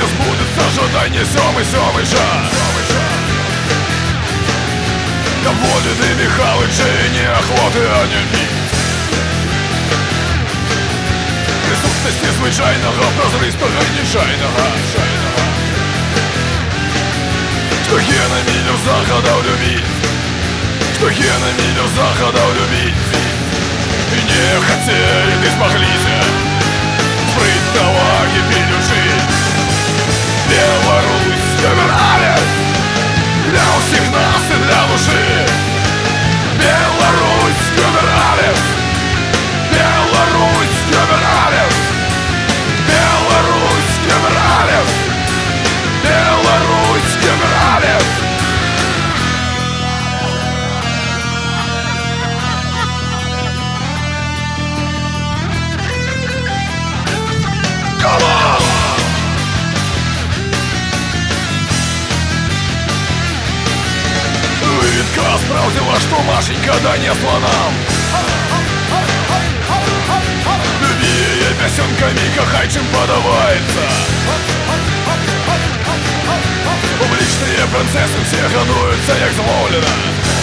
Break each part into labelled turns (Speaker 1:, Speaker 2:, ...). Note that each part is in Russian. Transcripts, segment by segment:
Speaker 1: сбудется, ожидание сёмый час. Доводит і Михалыч, і не охоти, а не міць. Присутності звичайного, прозристого і нечайного. Кто геномидов заходов любить, кто геномидов заходов любить. И не хотели, ты смоглися спрытного кипелюшить. Беларусь, Юбералис, для усіх нас і для души. Беларусь, Юбералис, Беларусь, Юбералис, Беларусь, Юбералис, Беларусь, Юбералис. Выведка справдила, что Машенька донесла нам. Любие песенками кахайчим подавается. Публичные принцессы все гадуются, як змовлено.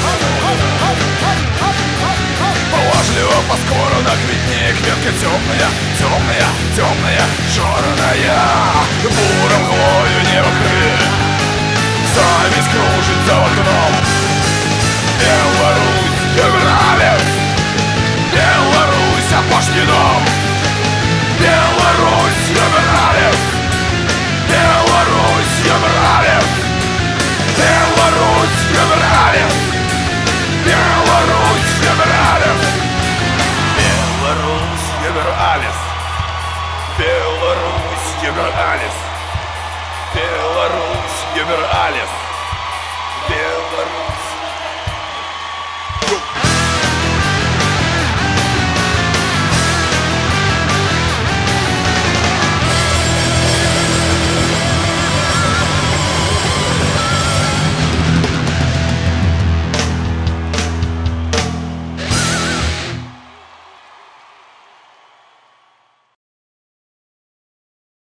Speaker 1: Поважливо поскоро на квітні квітка темная, темная, темная, черная. Буром глою не покрыт, зависть кружит за окном. Беларусь, Юбералис, Беларусь, опошний дом. Беларусь, Юбералис, Беларусь, Юбералис, Беларусь, Юбералис, Беларусь, Юбералис, Беларусь, Юбералис, Беларусь, Юбералис, Беларусь, Юбералис.